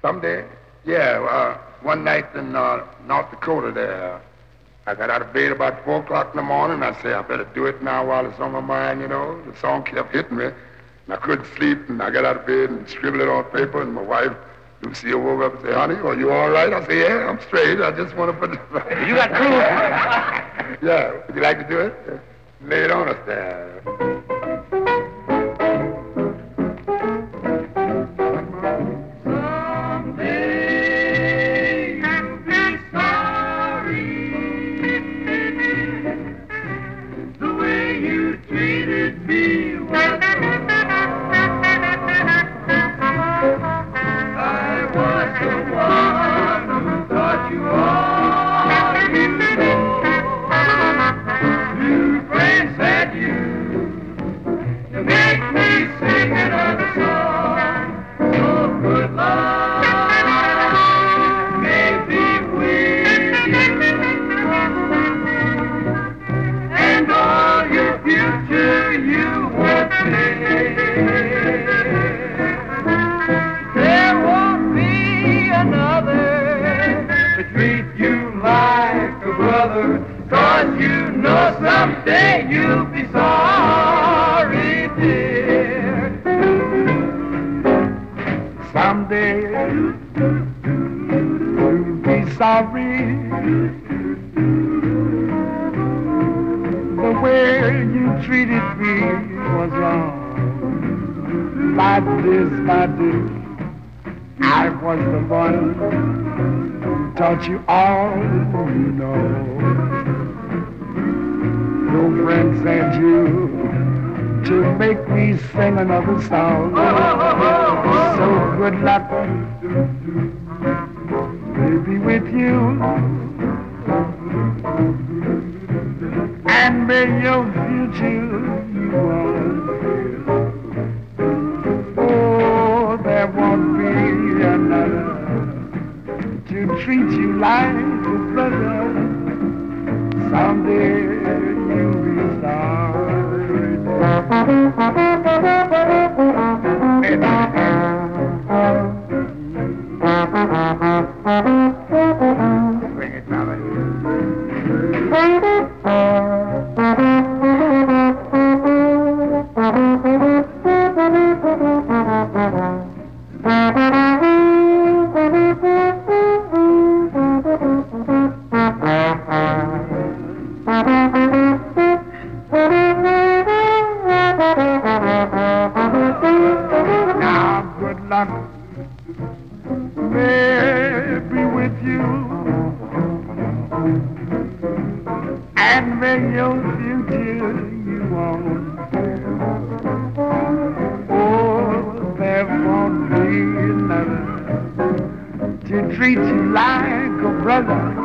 Someday? Yeah, one night in North Dakota there. I got out of bed about 4 o'clock in the morning. I said, I better do it now while it's on my mind, you know. The song kept hitting me, and I couldn't sleep, and I got out of bed and scribbled it on paper, and my wife, Lucille, woke up and said, honey, are you all right? I said, yeah, I'm straight. I just want to put it right. You got proof. Yeah, would you like to do it? Lay it on us there. Someday you'll be sorry, dear. Someday you'll be sorry. The way you treated me was wrong. Like this, I was the one who taught you all you know. Your friend sent you to make me sing another song. So good luck, baby, with you. And may your future you on. Oh, there won't be another to treat you like a brother. Someday you'll be sorry. Bring it, Mama. Treat you like a brother.